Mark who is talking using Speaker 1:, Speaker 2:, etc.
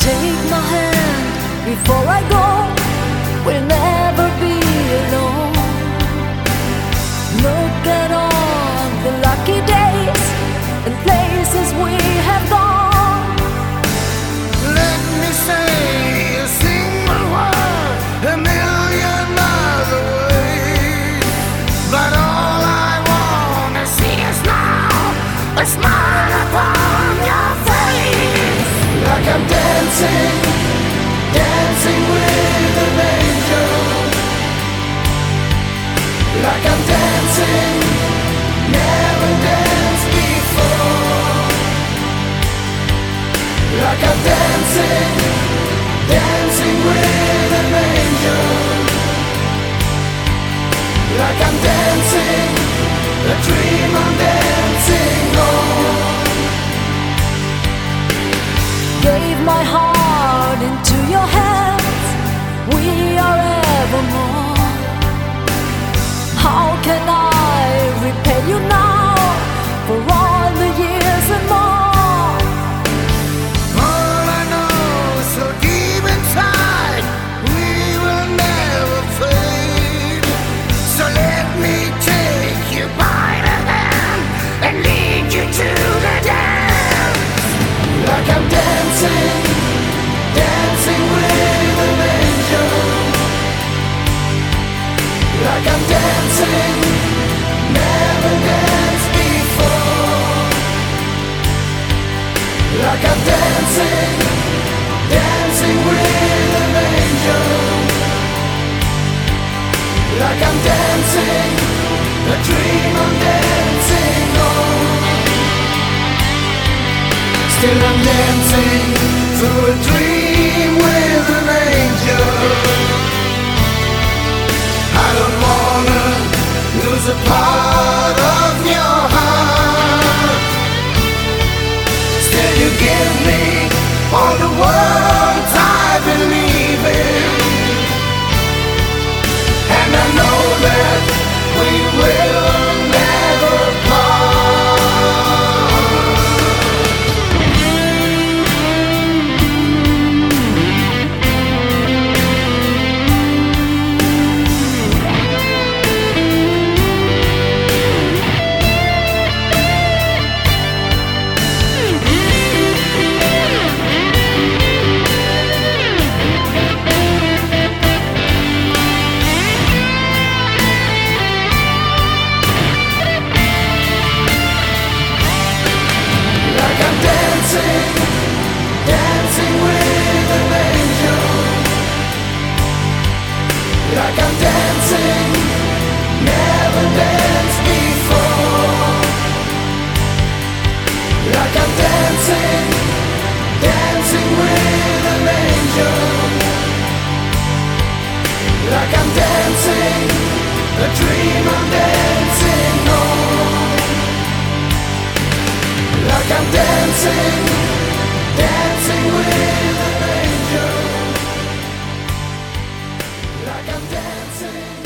Speaker 1: Take my hand before I go, we'll never be alone. Look at all the lucky days and places we have gone.
Speaker 2: Let me say a single word a million miles away, but all I want to see is now a smile upon your face. Like I'm dancing, dancing with an angel. Like I'm dancing, never danced before. Like I'm dancing, dancing with an angel. Like I'm dancing, a dream I'm dancing on.
Speaker 1: Gave my heart into your hands, we are evermore. How can I repay you now for all the years and more?
Speaker 2: All I know is so deep inside, we will never fade. So let me take you by the hand and lead you to the dance. Like I'm dancing, dancing with an angel. Like I'm dancing, never danced before. Like I'm dancing, dancing with an angel. Like I'm dancing, a dream I'm dancing on. Still I'm dancing through a dream with an angel. I don't wanna lose a part of your heart. Still you give me all the words I believe in, and I know that we will never part. Dancing with an angel. Like I'm dancing, never danced before. Like I'm dancing, dancing with an angel. Like I'm dancing, a dream I'm dancing on. Like I'm dancing, dancing with an angel. Like I'm dancing.